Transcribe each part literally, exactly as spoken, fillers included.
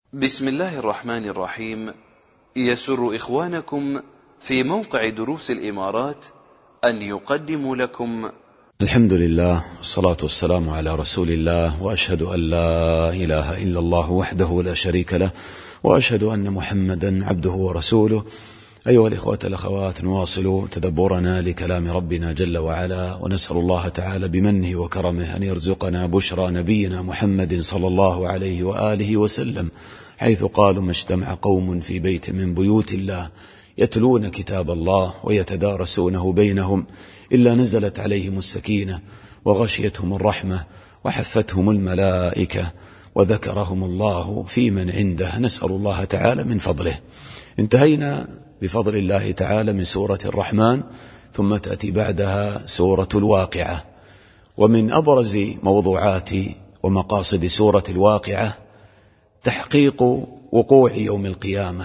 بسم الله الرحمن الرحيم. يسر إخوانكم في موقع دروس الإمارات أن يقدموا لكم الحمد لله والصلاة والسلام على رسول الله، وأشهد أن لا إله إلا الله وحده لا شريك له، وأشهد أن محمدا عبده ورسوله. أيها الإخوة الأخوات، نواصل تدبرنا لكلام ربنا جل وعلا، ونسأل الله تعالى بمنه وكرمه أن يرزقنا بشرى نبينا محمد صلى الله عليه وآله وسلم، حيث قالوا: ما اجتمع قوم في بيت من بيوت الله يتلون كتاب الله ويتدارسونه بينهم إلا نزلت عليهم السكينة وغشيتهم الرحمة وحفتهم الملائكة وذكرهم الله في من عنده. نسأل الله تعالى من فضله. انتهينا بفضل الله تعالى من سورة الرحمن، ثم تأتي بعدها سورة الواقعة. ومن أبرز موضوعات ومقاصد سورة الواقعة تحقيق وقوع يوم القيامة،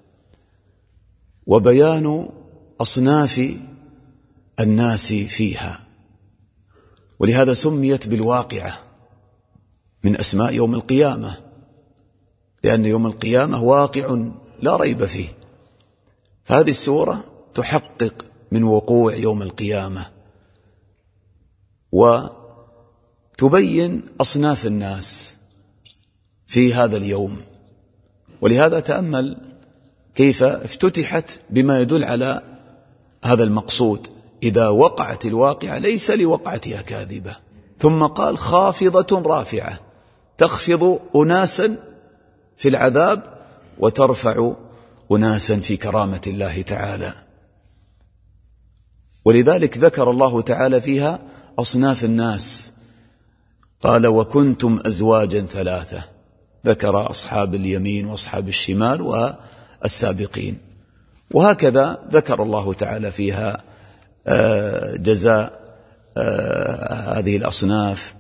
وبيان أصناف الناس فيها، ولهذا سميت بالواقعة من أسماء يوم القيامة، لأن يوم القيامة واقع لا ريب فيه. فهذه السورة تحقق من وقوع يوم القيامة، وتبين أصناف الناس في هذا اليوم. ولهذا تأمل كيف افتتحت بما يدل على هذا المقصود: إذا وقعت الواقعة ليس لوقعتها كاذبة. ثم قال: خافضة رافعة، تخفض أناسا في العذاب وترفع أناسا في كرامة الله تعالى. ولذلك ذكر الله تعالى فيها أصناف الناس، قال: وكنتم أزواجا ثلاثة، ذكر أصحاب اليمين وأصحاب الشمال والسابقين. وهكذا ذكر الله تعالى فيها جزاء هذه الأصناف،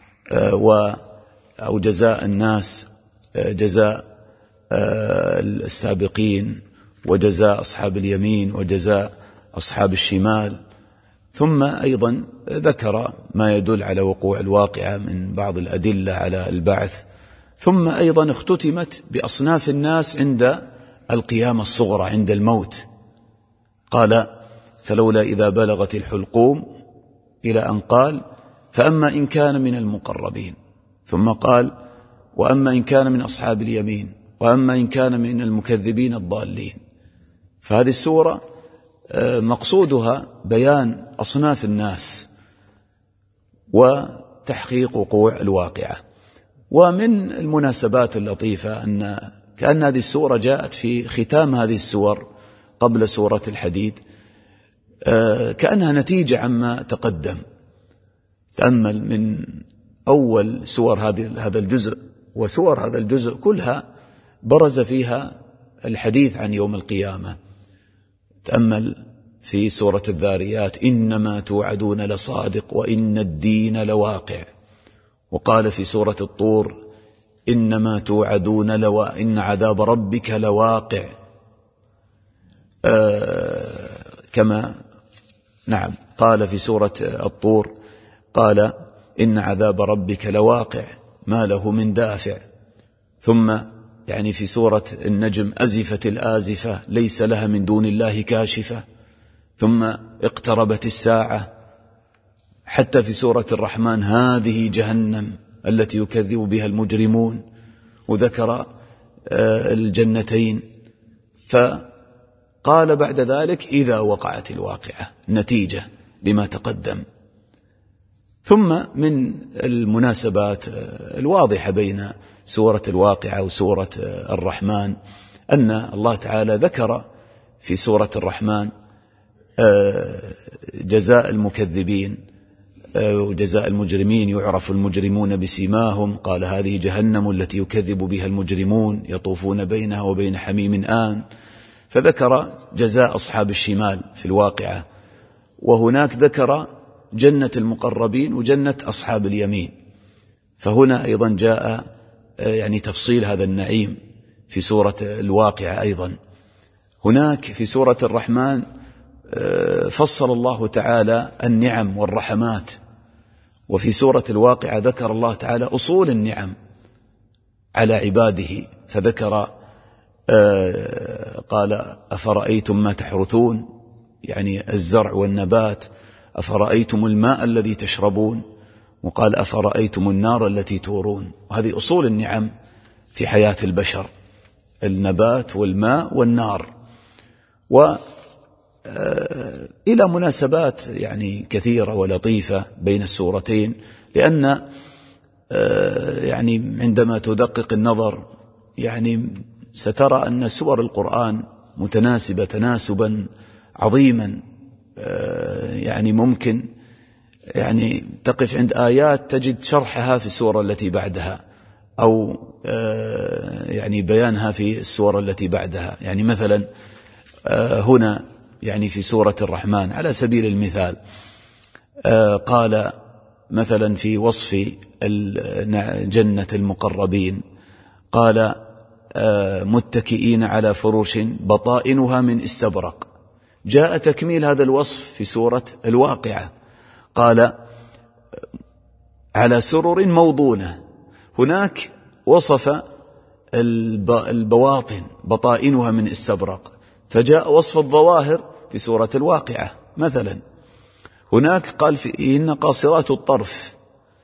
أو جزاء الناس، جزاء السابقين، وجزاء أصحاب اليمين، وجزاء أصحاب الشمال. ثم أيضا ذكر ما يدل على وقوع الواقعة من بعض الأدلة على البعث. ثم أيضا اختتمت بأصناف الناس عند القيامة الصغرى، عند الموت. قال: فلولا إذا بلغت الحلقوم، إلى أن قال: فأما إن كان من المقربين. ثم قال: وأما إن كان من أصحاب اليمين، وأما إن كان من المكذبين الضالين. فهذه السورة مقصودها بيان أصناف الناس وتحقيق وقوع الواقعة. ومن المناسبات اللطيفة أن كأن هذه السورة جاءت في ختام هذه السور قبل سورة الحديد، كأنها نتيجة عما تقدم. تأمل من أول سور هذا الجزء وسور هذا الجزء كلها برز فيها الحديث عن يوم القيامة. تأمل في سورة الذاريات: إنما توعدون لصادق وإن الدين لواقع. وقال في سورة الطور: إنما توعدون لو إن عذاب ربك لواقع. آه كما نعم قال في سورة الطور، قال: إن عذاب ربك لواقع ما له من دافع. ثم يعني في سورة النجم: أزفت الآزفة ليس لها من دون الله كاشفة. ثم اقتربت الساعة. حتى في سورة الرحمن: هذه جهنم التي يكذب بها المجرمون. وذكر الجنتين. فقال بعد ذلك: إذا وقعت الواقعة، نتيجة لما تقدم. ثم من المناسبات الواضحة بين سورة الواقعة وسورة الرحمن أن الله تعالى ذكر في سورة الرحمن جزاء المكذبين وجزاء المجرمين: يعرف المجرمون بسيماهم، قال: هذه جهنم التي يكذب بها المجرمون يطوفون بينها وبين حميم آن. فذكر جزاء أصحاب الشمال في الواقعة. وهناك ذكر جنة المقربين وجنة أصحاب اليمين. فهنا أيضا جاء يعني تفصيل هذا النعيم في سورة الواقعة. أيضا هناك في سورة الرحمن فصل الله تعالى النعم والرحمات. وفي سورة الواقعة ذكر الله تعالى أصول النعم على عباده فذكر قال أفرأيتم ما تحرثون، يعني الزرع والنبات، أفرأيتم الماء الذي تشربون، وقال أفرأيتم النار التي تورون. وهذه أصول النعم في حياة البشر، النبات والماء والنار. وإلى مناسبات يعني كثيرة ولطيفة بين السورتين، لأن يعني عندما تدقق النظر يعني سترى أن سور القرآن متناسبة تناسبا عظيما. يعني ممكن يعني تقف عند آيات تجد شرحها في السورة التي بعدها، أو يعني بيانها في السورة التي بعدها. يعني مثلا هنا يعني في سورة الرحمن على سبيل المثال قال مثلا في وصف جنة المقربين قال متكئين على فرش بطائنها من استبرق. جاء تكميل هذا الوصف في سورة الواقعة، قال على سرر موضونة. هناك وصف البواطن بطائنها من استبرق، فجاء وصف الظواهر في سورة الواقعة مثلا. هناك قال فيهن قاصرات الطرف،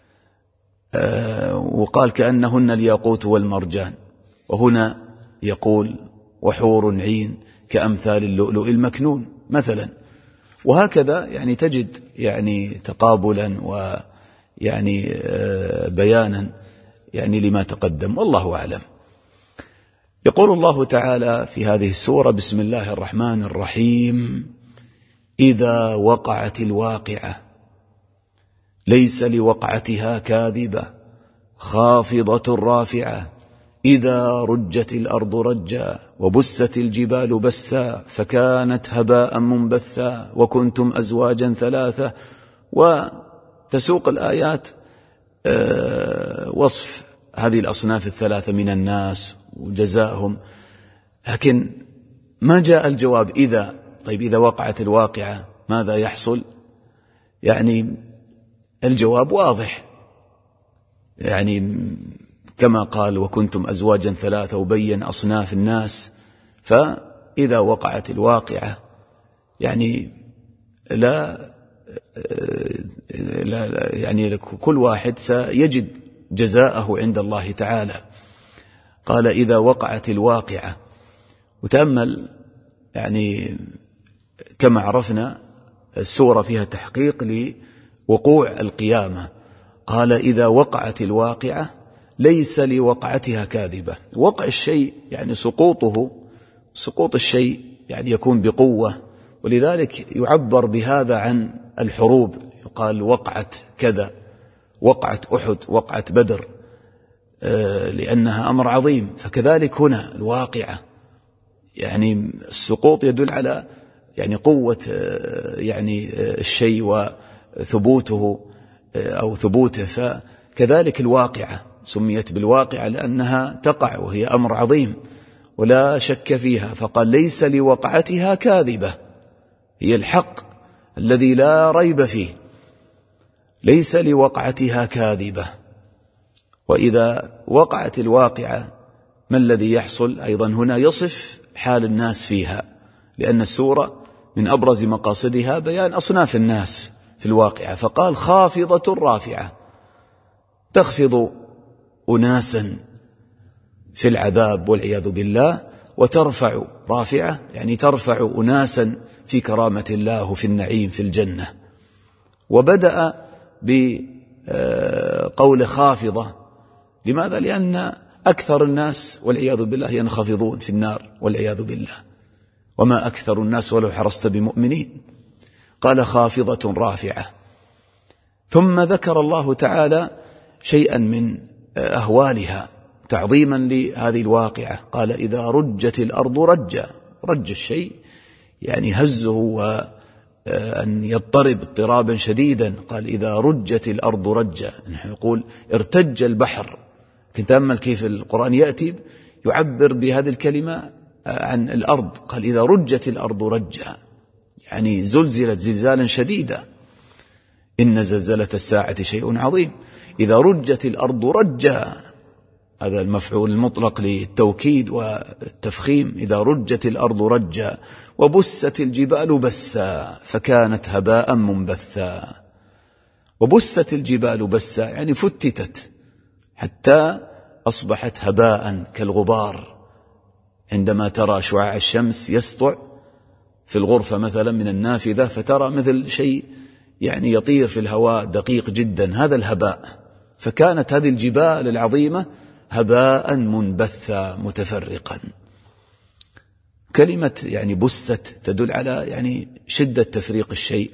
وقال كأنهن الياقوت والمرجان. وهنا يقول وحور عين كأمثال اللؤلؤ المكنون مثلا. وهكذا يعني تجد يعني تقابلا ويعني بيانا يعني لما تقدم، والله أعلم. يقول الله تعالى في هذه السورة: بسم الله الرحمن الرحيم: إذا وقعت الواقعة ليس لوقعتها كاذبة خافضة رافعة إذا رجت الأرض رجا وبست الجبال بسا فكانت هباء منبثا وكنتم أزواجا ثلاثة. وتسوق الآيات وصف هذه الأصناف الثلاثة من الناس وجزاءهم، لكن ما جاء الجواب إذا. طيب إذا وقعت الواقعة ماذا يحصل؟ يعني الجواب واضح، يعني كما قال وكنتم أزواجا ثلاثة وبين أصناف الناس. فإذا وقعت الواقعة يعني لا, لا يعني كل واحد سيجد جزاءه عند الله تعالى. قال إذا وقعت الواقعة. وتأمل يعني كما عرفنا السورة فيها تحقيق لوقوع القيامة. قال إذا وقعت الواقعة ليس لوقعتها كاذبة. وقع الشيء يعني سقوطه، سقوط الشيء يعني يكون بقوة، ولذلك يعبر بهذا عن الحروب، يقال وقعت كذا، وقعت أحد، وقعت بدر، لأنها أمر عظيم. فكذلك هنا الواقعة يعني السقوط يدل على يعني قوة يعني الشيء وثبوته أو ثبوته. فكذلك الواقعة سميت بالواقعة لأنها تقع وهي أمر عظيم ولا شك فيها. فقال ليس لوقعتها كاذبة، هي الحق الذي لا ريب فيه، ليس لوقعتها كاذبة. وإذا وقعت الواقعة ما الذي يحصل؟ أيضا هنا يصف حال الناس فيها، لأن السورة من أبرز مقاصدها بيان أصناف الناس في الواقعة. فقال خافضة رافعة، تخفض أناسا في العذاب والعياذ بالله، وترفع رافعة يعني ترفع أناسا في كرامة الله وفي النعيم في الجنة. وبدأ بقول خافضة. لماذا؟ لأن أكثر الناس والعياذ بالله ينخفضون في النار والعياذ بالله، وما أكثر الناس ولو حرصت بمؤمنين. قال خافضة رافعة. ثم ذكر الله تعالى شيئا من أهوالها تعظيما لهذه الواقعة. قال إذا رجت الأرض رجا. رج الشيء يعني هزه وأن يضطرب اضطرابا شديدا. قال إذا رجت الأرض رجا، نحن يقول ارتج البحر. كنت تأمل كيف القرآن يأتي يعبر بهذه الكلمة عن الأرض. قال إذا رجت الأرض رجا يعني زلزلت زلزالا شديدا. إن زلزلة الساعة شيء عظيم. إذا رجت الأرض رجا هذا المفعول المطلق للتوكيد والتفخيم. إذا رجت الأرض رجا وبست الجبال بسا فكانت هباء منبثا. وبست الجبال بسا يعني فتتت حتى أصبحت هباء كالغبار. عندما ترى شعاع الشمس يسطع في الغرفة مثلا من النافذة فترى مثل شيء يعني يطير في الهواء دقيق جدا، هذا الهباء. فكانت هذه الجبال العظيمة هباء منبثا متفرقا. كلمة يعني بست تدل على يعني شدة تفريق الشيء.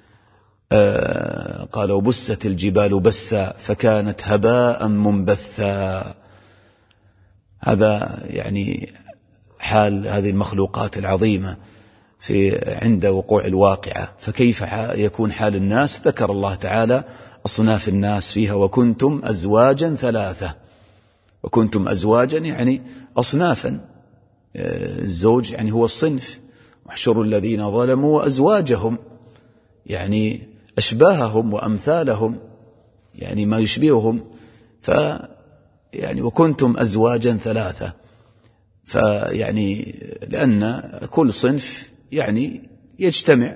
آه قال وبست الجبال بسا فكانت هباء منبثا. هذا يعني حال هذه المخلوقات العظيمة في عند وقوع الواقعة. فكيف يكون حال الناس؟ ذكر الله تعالى أصناف الناس فيها وكنتم أزواجا ثلاثة. وكنتم أزواجا يعني أصنافا، الزوج يعني هو الصنف. واحشروا الذين ظلموا وأزواجهم يعني أشباههم وأمثالهم يعني ما يشبههم. ف يعني وكنتم أزواجا ثلاثة، فيعني لأن كل صنف يعني يجتمع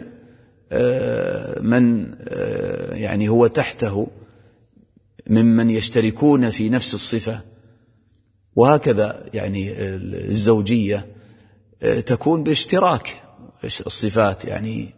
من يعني هو تحته ممن يشتركون في نفس الصفة. وهكذا يعني الزوجية تكون باشتراك الصفات يعني.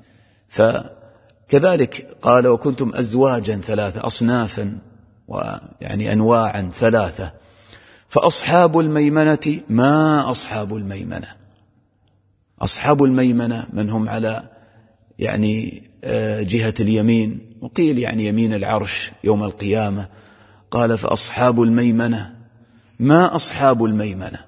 فكذلك قال وكنتم أزواجا ثلاثة أصنافا ويعني أنواعا ثلاثة. فأصحاب الميمنة ما أصحاب الميمنة. أصحاب الميمنة من هم على يعني جهة اليمين، وقيل يعني يمين العرش يوم القيامة. قال فأصحاب الميمنة ما أصحاب الميمنة.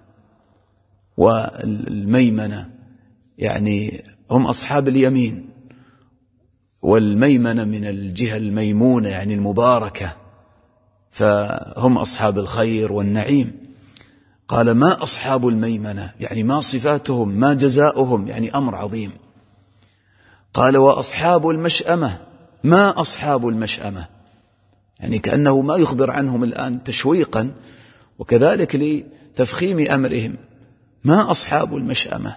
والميمنة يعني هم أصحاب اليمين، والميمنة من الجهة الميمونة يعني المباركة، فهم أصحاب الخير والنعيم. قال ما أصحاب الميمنة يعني ما صفاتهم ما جزاؤهم، يعني أمر عظيم. قال وأصحاب المشأمة ما أصحاب المشأمة، يعني كأنه ما يخبر عنهم الآن تشويقا وكذلك لتفخيم أمرهم. ما أصحاب المشأمة.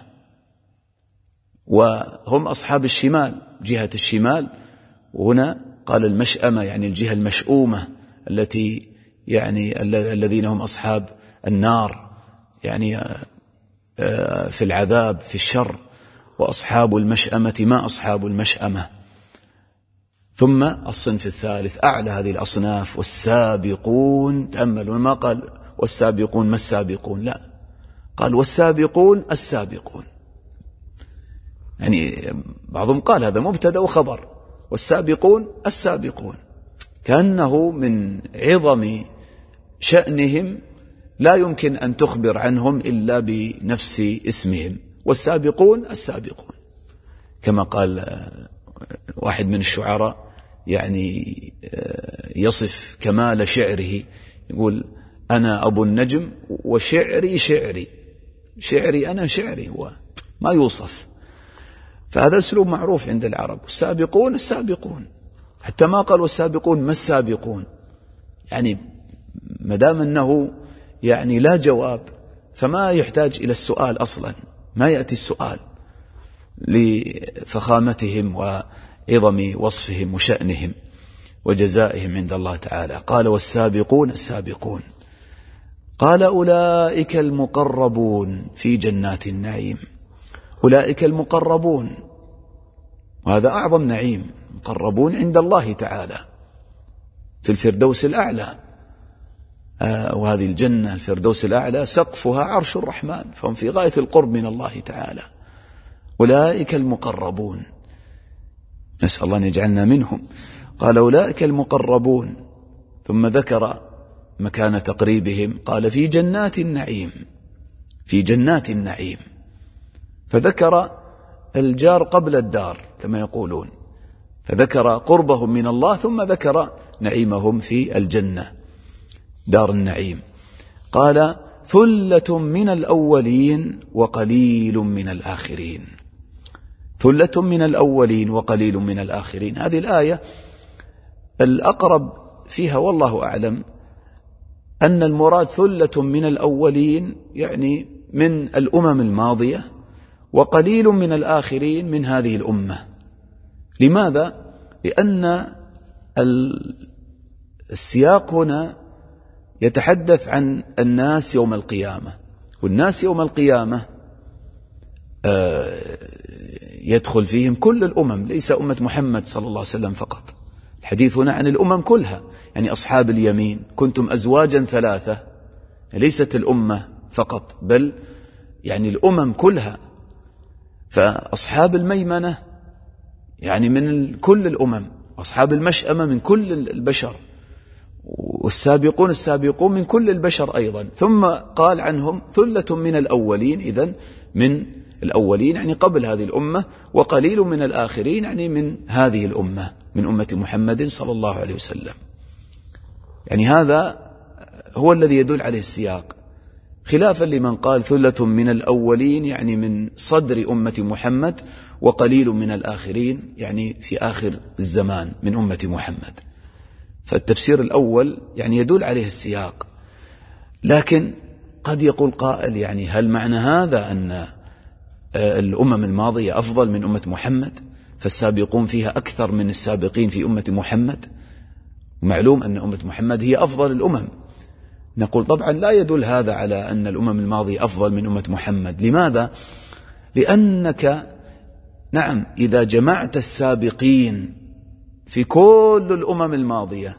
وهم أصحاب الشمال، جهة الشمال. وهنا قال المشأمة يعني الجهة المشؤومة التي يعني الذين هم أصحاب النار يعني في العذاب في الشر. وأصحاب المشأمة ما أصحاب المشأمة. ثم الصنف الثالث أعلى هذه الأصناف والسابقون. تأملوا ما قال والسابقون ما السابقون، لا قال والسابقون السابقون. يعني بعضهم قال هذا مبتدأ وخبر، والسابقون السابقون، كأنه من عظم شأنهم لا يمكن أن تخبر عنهم إلا بنفس اسمهم. والسابقون السابقون، كما قال واحد من الشعراء يعني يصف كمال شعره، يقول أنا أبو النجم وشعري شعري. شعري أنا شعري هو ما يوصف. فهذا أسلوب معروف عند العرب. السابقون السابقون، حتى ما قالوا السابقون ما السابقون، يعني مدام أنه يعني لا جواب فما يحتاج إلى السؤال أصلا، ما يأتي السؤال لفخامتهم وعظم وصفهم وشأنهم وجزائهم عند الله تعالى. قال والسابقون السابقون. قال أولئك المقربون في جنات النعيم. أولئك المقربون، وهذا أعظم نعيم، مقربون عند الله تعالى في الفردوس الأعلى. آه وهذه الجنة الفردوس الأعلى سقفها عرش الرحمن، فهم في غاية القرب من الله تعالى. أولئك المقربون، نسأل الله أن يجعلنا منهم. قال أولئك المقربون، ثم ذكر مكان تقريبهم. قال في جنات النعيم، في جنات النعيم، فذكر الجار قبل الدار كما يقولون، فذكر قربهم من الله ثم ذكر نعيمهم في الجنة دار النعيم. قال ثلة من الأولين وقليل من الآخرين. ثلة من الأولين وقليل من الآخرين، هذه الآية الأقرب فيها والله أعلم أن المراد ثلة من الأولين يعني من الأمم الماضية وقليل من الآخرين من هذه الأمة. لماذا؟ لأن السياق هنا يتحدث عن الناس يوم القيامة، والناس يوم القيامة يدخل فيهم كل الأمم، ليس أمة محمد صلى الله عليه وسلم فقط. الحديث هنا عن الأمم كلها، يعني أصحاب اليمين كنتم أزواجا ثلاثة، ليست الأمة فقط بل يعني الأمم كلها. فأصحاب الميمنة يعني من كل الأمم، أصحاب المشأمة من كل البشر، والسابقون السابقون من كل البشر أيضا. ثم قال عنهم ثلة من الأولين، إذن من الأولين يعني قبل هذه الأمة، وقليل من الآخرين يعني من هذه الأمة، من أمة محمد صلى الله عليه وسلم. يعني هذا هو الذي يدل عليه السياق، خلافا لمن قال ثلة من الأولين يعني من صدر أمة محمد، وقليل من الآخرين يعني في آخر الزمان من أمة محمد. فالتفسير الأول يعني يدل عليه السياق. لكن قد يقول قائل يعني هل معنى هذا أن الأمم الماضية أفضل من أمة محمد، فالسابقون فيها أكثر من السابقين في أمة محمد؟ معلوم أن أمة محمد هي أفضل الأمم. نقول طبعا لا يدل هذا على أن الأمم الماضية أفضل من أمة محمد. لماذا؟ لأنك نعم إذا جمعت السابقين في كل الأمم الماضية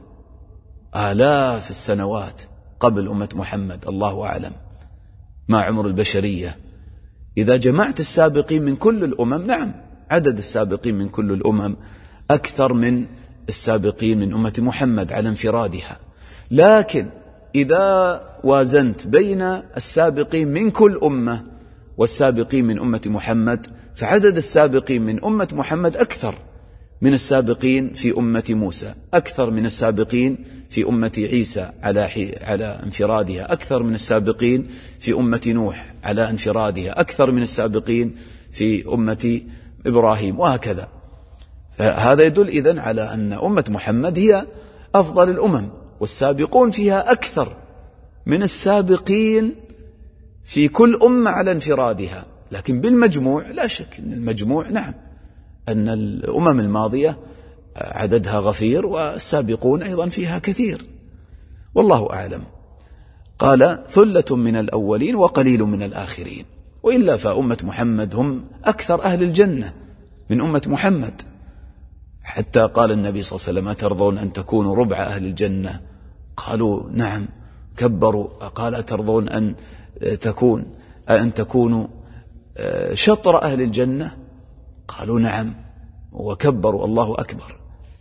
آلاف السنوات قبل أمة محمد، الله أعلم ما عمر البشرية، إذا جمعت السابقين من كل الأمم، نعم عدد السابقين من كل الأمم أكثر من السابقين من أمة محمد على انفرادها. لكن إذا وازنت بين السابقين من كل أمة والسابقين من أمة محمد، فعدد السابقين من أمة محمد أكثر من السابقين في أمة موسى، أكثر من السابقين في أمة عيسى على على انفرادها، أكثر من السابقين في أمة نوح على انفرادها، أكثر من السابقين في أمة إبراهيم، وهكذا. فهذا يدل إذن على أن أمة محمد هي أفضل الأمم، والسابقون فيها أكثر من السابقين في كل أمة على انفرادها. لكن بالمجموع لا شك أن المجموع نعم أن الأمم الماضية عددها غفير، والسابقون أيضا فيها كثير، والله أعلم. قال ثلة من الأولين وقليل من الآخرين. وإلا فأمة محمد هم أكثر أهل الجنة من أمة محمد، حتى قال النبي صلى الله عليه وسلم أترضون أن تكونوا ربع أهل الجنة؟ قالوا نعم، كبروا. قال أترضون أن تكون أن تكونوا شطر أهل الجنة؟ قالوا نعم، وكبروا، الله أكبر.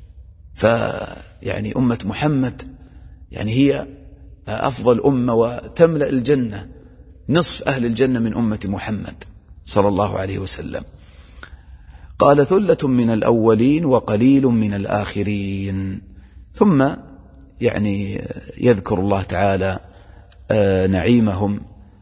فيعني أمة محمد يعني هي أفضل أمة وتملأ الجنة، نصف أهل الجنة من أمة محمد صلى الله عليه وسلم. قال ثلة من الأولين وقليل من الآخرين. ثم يعني يذكر الله تعالى نعيمهم،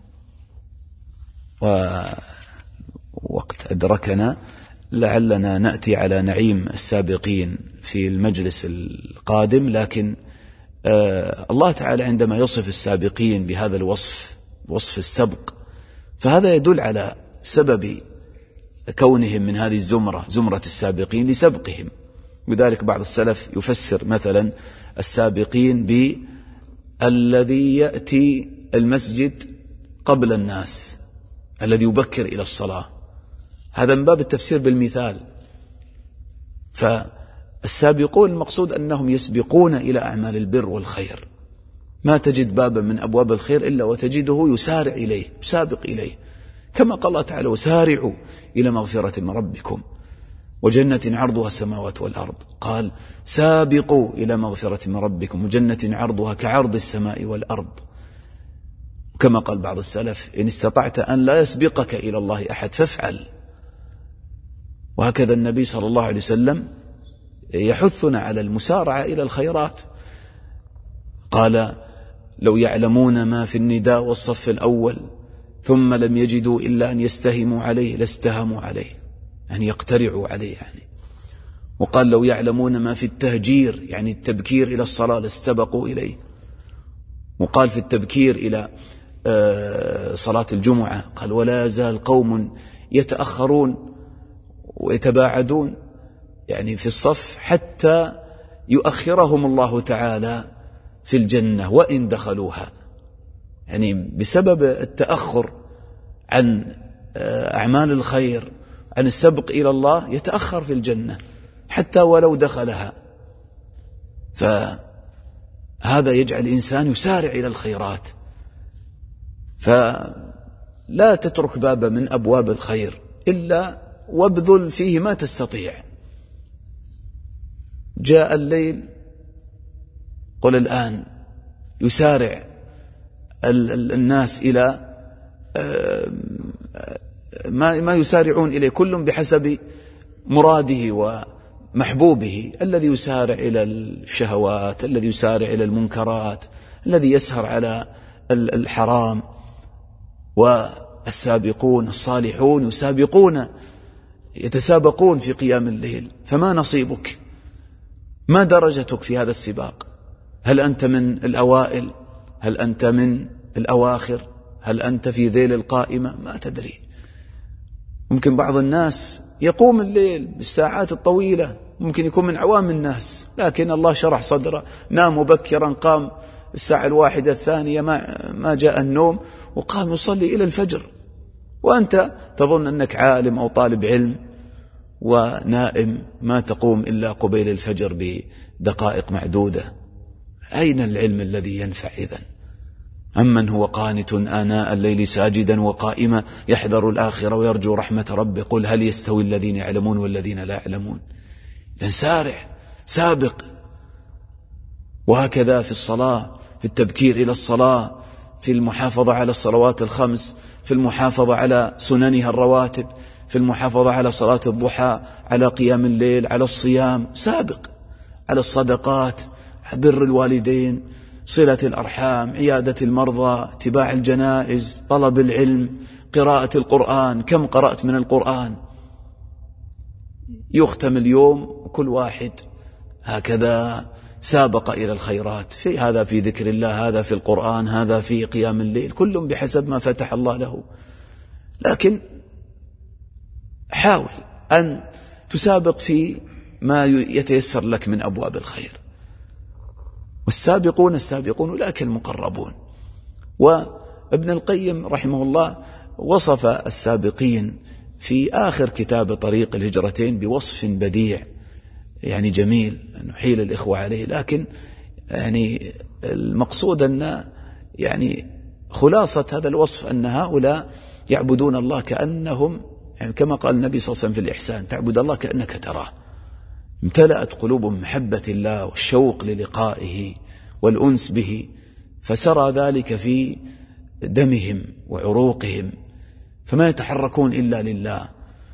ووقت أدركنا لعلنا نأتي على نعيم السابقين في المجلس القادم. لكن الله تعالى عندما يصف السابقين بهذا الوصف، وصف السبق، فهذا يدل على سبب كونهم من هذه الزمرة، زمرة السابقين لسبقهم. لذلك بعض السلف يفسر مثلا السابقين بالذي يأتي المسجد قبل الناس، الذي يبكر إلى الصلاة، هذا من باب التفسير بالمثال. فالسابقون المقصود أنهم يسبقون إلى أعمال البر والخير، ما تجد بابا من أبواب الخير إلا وتجده يسارع إليه، يسابق إليه، كما قال الله تعالى وسارعوا إلى مغفرة من ربكم وجنة عرضها السماوات والأرض. قال سابقوا إلى مغفرة من ربكم وجنة عرضها كعرض السماء والأرض. كما قال بعض السلف إن استطعت أن لا يسبقك إلى الله أحد فافعل. وهكذا النبي صلى الله عليه وسلم يحثنا على المسارعة إلى الخيرات. قال لو يعلمون ما في النداء والصف الأول ثم لم يجدوا إلا أن يستهموا عليه لاستهموا عليه، يعني يقترعوا عليه يعني. وقال لو يعلمون ما في التهجير، يعني التبكير إلى الصلاة، لاستبقوا إليه. وقال في التبكير إلى صلاة الجمعة قال: ولا يزال قوم يتأخرون ويتباعدون يعني في الصف حتى يؤخرهم الله تعالى في الجنة وإن دخلوها. يعني بسبب التأخر عن أعمال الخير، عن السبق إلى الله، يتأخر في الجنة حتى ولو دخلها. فهذا يجعل الإنسان يسارع إلى الخيرات، فلا تترك بابا من أبواب الخير إلا وابذل فيه ما تستطيع. جاء الليل، قل الآن. يسارع الناس إلى ما يسارعون إليه، كل بحسب مراده ومحبوبه. الذي يسارع إلى الشهوات، الذي يسارع إلى المنكرات، الذي يسهر على الحرام. والسابقون الصالحون يسابقون يتسابقون في قيام الليل. فما نصيبك؟ ما درجتك في هذا السباق؟ هل أنت من الأوائل؟ هل أنت من الأواخر؟ هل أنت في ذيل القائمة؟ ما تدري. ممكن بعض الناس يقوم الليل بالساعات الطويلة، ممكن يكون من عوام الناس، لكن الله شرح صدره، نام مبكرا، قام الساعة الواحدة الثانية ما, ما جاء النوم، وقام يصلي إلى الفجر، وأنت تظن أنك عالم أو طالب علم ونائم، ما تقوم إلا قبيل الفجر بدقائق معدودة. أين العلم الذي ينفع إذن؟ أمن هو قانت آناء الليل ساجدا وقائما يحذر الآخرة ويرجو رحمة ربه قل هل يستوي الذين يعلمون والذين لا يعلمون. إذن سارع، سابق. وهكذا في الصلاة، في التبكير إلى الصلاة، في المحافظة على الصلوات الخمس، في المحافظة على سننها الرواتب، في المحافظة على صلاة الضحى، على قيام الليل، على الصيام. سابق على الصدقات، بر الوالدين، صلة الأرحام، عيادة المرضى، اتباع الجنائز، طلب العلم، قراءة القرآن. كم قرأت من القرآن؟ يختم اليوم كل واحد هكذا سابق إلى الخيرات، في هذا في ذكر الله، هذا في القرآن، هذا في قيام الليل، كل بحسب ما فتح الله له. لكن حاول أن تسابق في ما يتيسر لك من أبواب الخير. والسابقون السابقون أولئك المقربون. وابن القيم رحمه الله وصف السابقين في آخر كتاب طريق الهجرتين بوصف بديع يعني جميل نحيل الإخوة عليه، لكن يعني المقصود أن يعني خلاصة هذا الوصف أن هؤلاء يعبدون الله كأنهم يعني كما قال النبي صلى الله عليه وسلم في الإحسان: تعبد الله كأنك تراه. امتلأت قلوبهم محبة الله والشوق للقائه والأنس به، فسرى ذلك في دمهم وعروقهم، فما يتحركون إلا لله.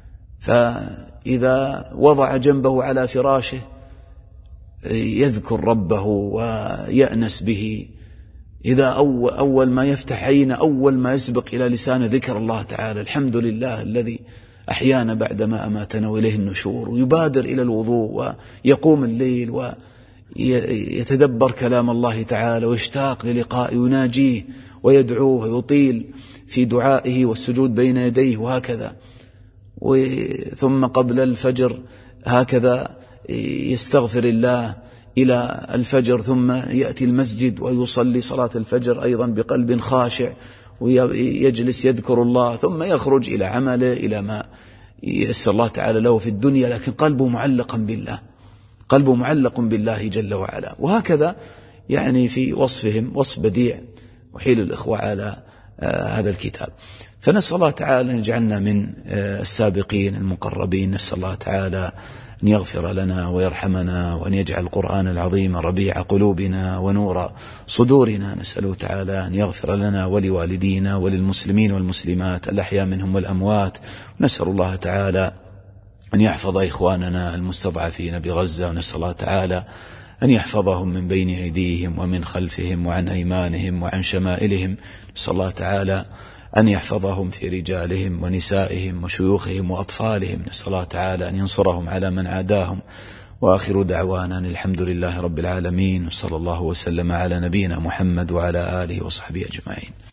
فإذا وضع جنبه على فراشه يذكر ربه ويأنس به. إذا أول, أول ما يفتح عينه، أول ما يسبق إلى لسانه ذكر الله تعالى: الحمد لله الذي أحيانا بعدما أماتنا وإليه النشور. ويبادر إلى الوضوء ويقوم الليل ويتدبر كلام الله تعالى ويشتاق للقائه، يناجيه ويدعوه ويطيل في دعائه والسجود بين يديه وهكذا. ثم قبل الفجر هكذا يستغفر الله إلى الفجر، ثم يأتي المسجد ويصلي صلاة الفجر أيضا بقلب خاشع، ويجلس يذكر الله، ثم يخرج إلى عمله، إلى ما يسر الله تعالى له في الدنيا، لكن قلبه معلقا بالله، قلبه معلق بالله جل وعلا. وهكذا يعني في وصفهم وصف بديع وحيل الإخوة على آه هذا الكتاب. فنسأل الله تعالى أن يجعلنا من آه السابقين المقربين. نسأل الله تعالى أن يغفر لنا ويرحمنا، وأن يجعل القرآن العظيم ربيع قلوبنا ونور صدورنا. نسأله تعالى أن يغفر لنا ولوالدينا وللمسلمين والمسلمات الأحياء منهم والأموات. نسأل الله تعالى أن يحفظ إخواننا المستضعفين بغزة، ونسأل الله تعالى أن يحفظهم من بين أيديهم ومن خلفهم وعن أيمانهم وعن شمائلهم. نسأل الله تعالى أن يحفظهم في رجالهم ونسائهم وشيوخهم وأطفالهم. نسأل الله تعالى أن ينصرهم على من عاداهم، وآخر دعوانا الحمد لله رب العالمين، صلى الله وسلم على نبينا محمد وعلى آله وصحبه أجمعين.